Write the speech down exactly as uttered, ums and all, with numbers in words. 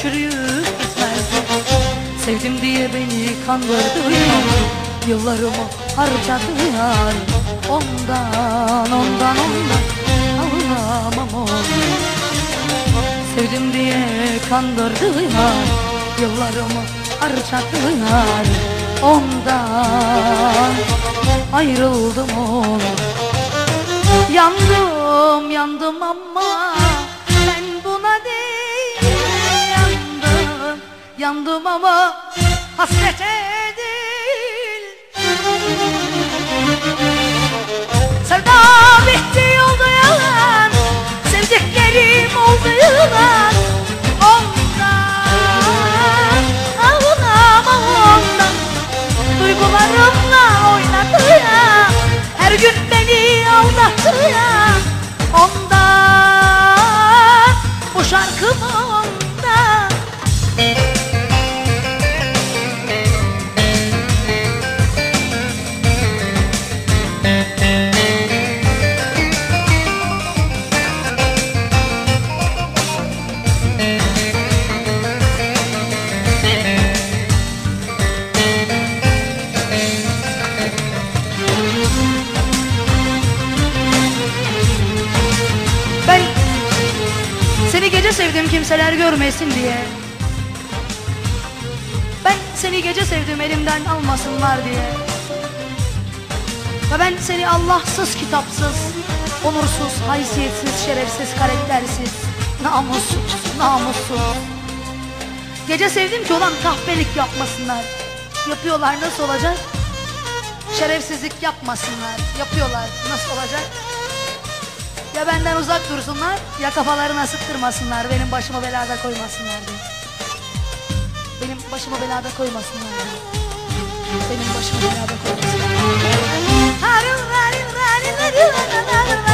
çürüyüp gitmezdi. Sevdim diye beni kandırdı yar, yıllarımı harcadı yar. Ondan, ondan, ondan ağlamam onu. Sevdim diye kandırdı yar, yıllarımı harcadı yar. Ondan ayrıldım onu. Yandım, yandım ama ben buna değil. Yandım, yandım ama hasrete değil. Sevdam bitti oldu yalan, sevdiklerim oldu yılan. Ondan ağlamam ondan, duygularımla oynadı ya, her gün beni aldattı ya. Ondan bu şarkım ondan. Ben seni gece sevdim kimseler görmesin diye. Ben seni gece sevdim elimden almasınlar diye. Ve ben seni Allahsız, kitapsız, onursuz, haysiyetsiz, şerefsiz, karaktersiz, namussuz, namussuz gece sevdim ki olan kahpelik yapmasınlar. Yapıyorlar, nasıl olacak? Şerefsizlik yapmasınlar. Yapıyorlar, nasıl olacak? Ya benden uzak dursunlar, ya kafalarına sıktırmasınlar, benim başımı belada koymasınlar diye. Benim başımı belada koymasınlar diye. Benim başımı belada koymasınlar.